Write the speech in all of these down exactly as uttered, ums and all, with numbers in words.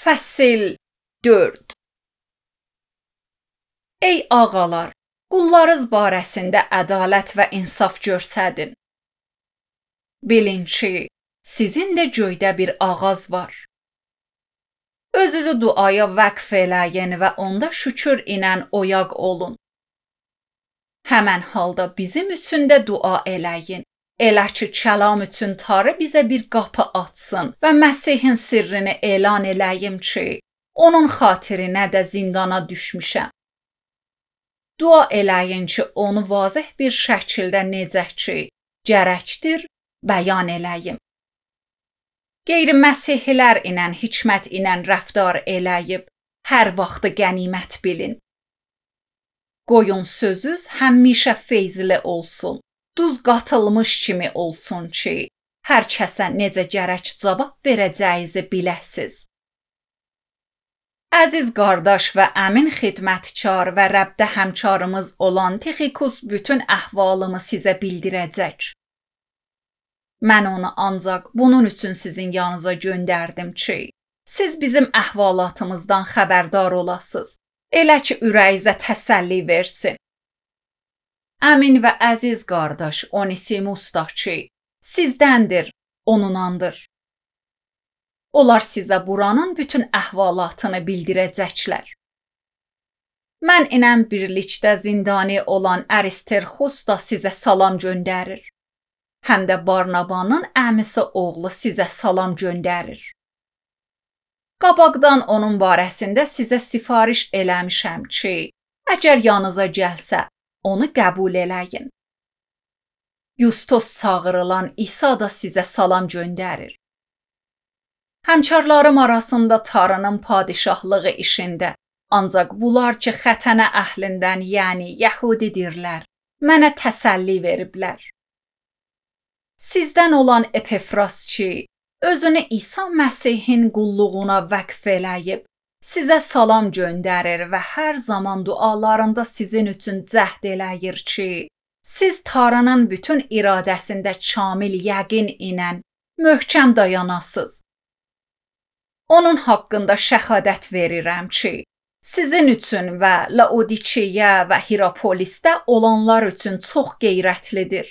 Fəsil dörd. Ey ağalar, qullarınız barəsində ədalət və insaf göstərin. Bilin ki, sizin də göydə bir ağaz var. Özünüzü duaya vəqf eləyin və onda şükür ilə oyaq olun. Həmən halda bizim üçün də dua eləyin. Elə ki, kəlam üçün Tanrı bizə bir qapı açsın və Məsihin sirrini elan eləyim ki, onun xatirinə də zindana düşmüşəm. Dua eləyin ki, onu vazih bir şəkildə necə ki, gərəkdir, bəyan eləyim. Qeyri-Məsihlər ilə hikmət ilə rəftar eləyib, hər vaxtı qənimət bilin. Qoyun sözünüz həmişə feyzli olsun. Duz qatılmış kimi olsun ki, hər kəsə necə gərək cavab verəcəyinizi biləsiz. Əziz qardaş və əmin xidmətkar və Rəbdə həmkarımız olan Tixikus bütün əhvalımı sizə bildirəcək. Mən onu ancaq bunun üçün sizin yanınıza göndərdim ki, siz bizim əhvalatımızdan xəbərdar olasınız, elə ki, ürəyinizə təsəlli versin. Əmin və əziz qardaş Onisimus da ki, sizdəndir, onunandır. Onlar sizə buranın bütün əhvalatını bildirəcəklər. Mən inən birlikdə zindani olan Əristerxus da sizə salam göndərir. Həm də Barnabanın əmisi oğlu sizə salam göndərir. Qabaqdan onun barəsində sizə sifariş eləmişəm ki, əgər yanınıza gəlsə, onu qəbul eləyin. Yustos çağırılan İsa da sizə salam göndərir. Həmkarlarım arasında Tanrının padişahlığı işində, ancaq bunlar ki, xətənə əhlindən, yəni Yəhudidirlər, mənə təsəlli veriblər. Sizdən olan Epifras ki, özünü İsa Məsihin qulluğuna vəqf eləyib, sizə salam göndərir və hər zaman dualarında sizin üçün cəhd eləyir ki, siz Tanrının bütün iradəsində kamil yəqin ilə möhkəm dayanasınız. Onun haqqında şəhadət verirəm ki, sizin üçün və Laodikiya və Hirapolisdə olanlar üçün çox qeyrətlidir.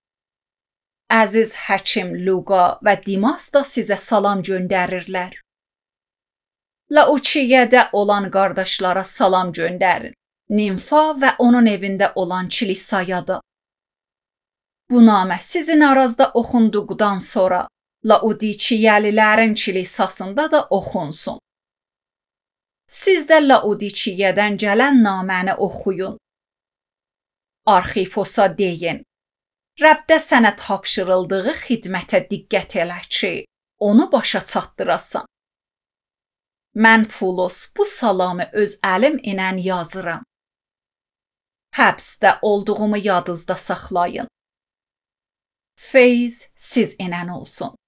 Əziz həkim Luqa və Dimas da sizə salam göndərirlər. Laodikiyədə olan qardaşlara salam göndərin. Nimfa və onun evində olan kilisaya da. Bu namə sizin arazda oxunduqdan sonra Laodikiyəlilərin kilisasında da oxunsun. Siz də Laodikiyədən gələn naməni oxuyun. Arxiposa deyin. Rəbdə sənə tapşırıldığı xidmətə diqqət elə ki, onu başa çatdırasan. Mən Pulos bu salamı öz əlim ilə yazıram. Həbsdə olduğumu yadınızda saxlayın. Feyz siz ilə olsun.